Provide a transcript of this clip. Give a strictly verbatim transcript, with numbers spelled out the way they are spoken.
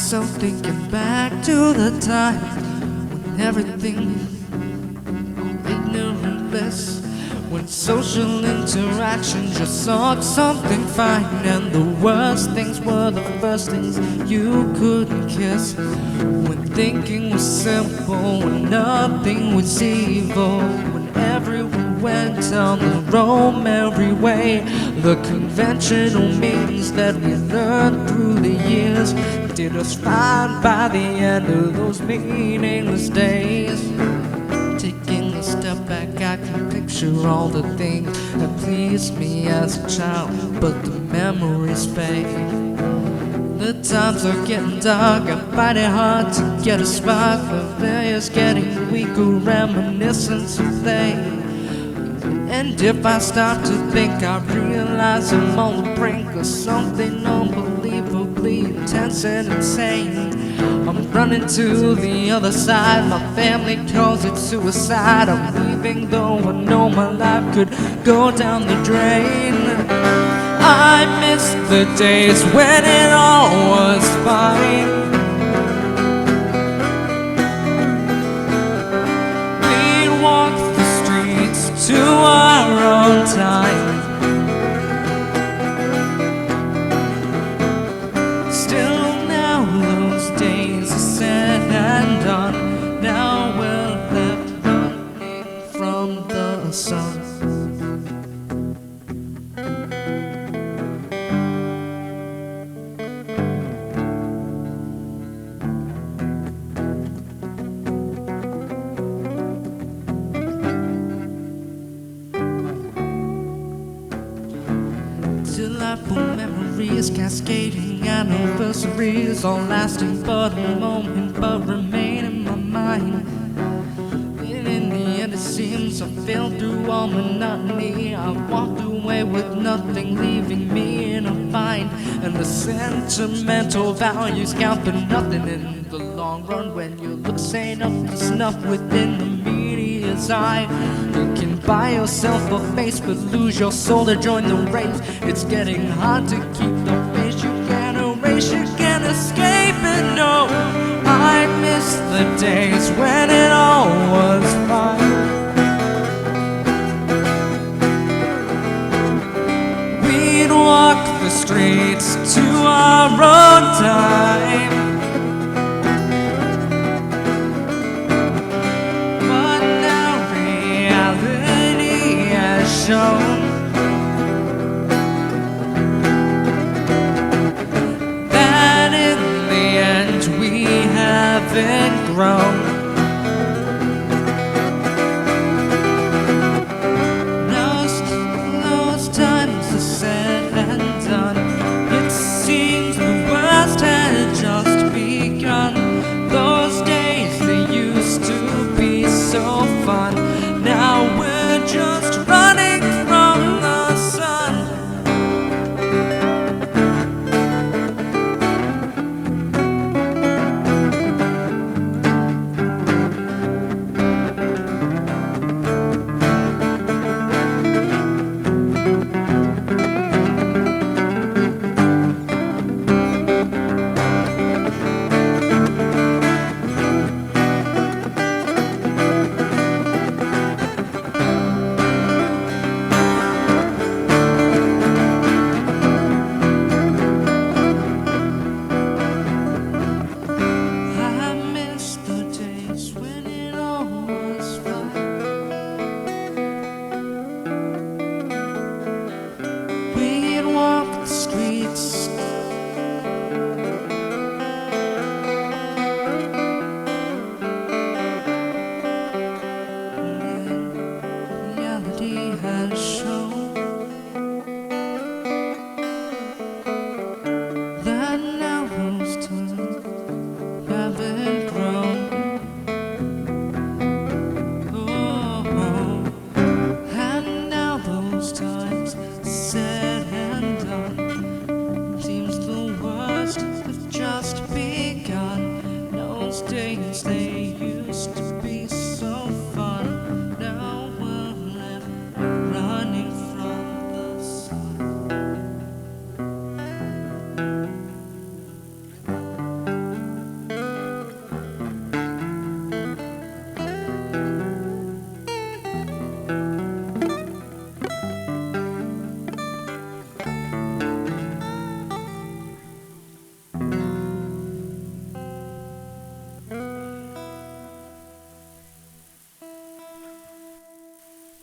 myself thinking back to the time when everything ignorant bliss, when social interaction just sought something fine, and the worst things were the first things you couldn't kiss. When thinking was simple, when nothing was evil, when everyone went on the Rome every way, the conventional means that we learned through the years did us fine by the end of those meaningless days. Taking a step back, I can picture all the things that pleased me as a child, but the memories fade. The times are getting dark, I find it hard to get a spark. The various getting weaker, reminiscence of they. And if I stop to think, I realize I'm on the brink of something unbelievably intense and insane. I'm running to the other side, my family calls it suicide. I'm leaving though I know my life could go down the drain. I miss the days when it all was fine. We'd walk the streets to our own time. Still now those days are said and done. Now we're left running from the sun. Delightful memories, cascading anniversaries, all lasting but a moment, but remain in my mind. And in the end it seems I failed through all monotony. I walked away with nothing, leaving me in a bind. And the sentimental values count for nothing in the long run when your looks ain't up to snuff within the media's eye. You can buy yourself a face but lose your soul to join the race. It's getting hard to keep the face you can't erase, you can't escape it, no. I miss the days when it all was fine. We'd walk the streets to our own time. Shown that in the end we haven't grown. Those, those times are said and done. It seems the worst had just begun. Those days they used to be so fun. Now we're just running from the sun. Has shown that now those times haven't grown. Oh, and now those times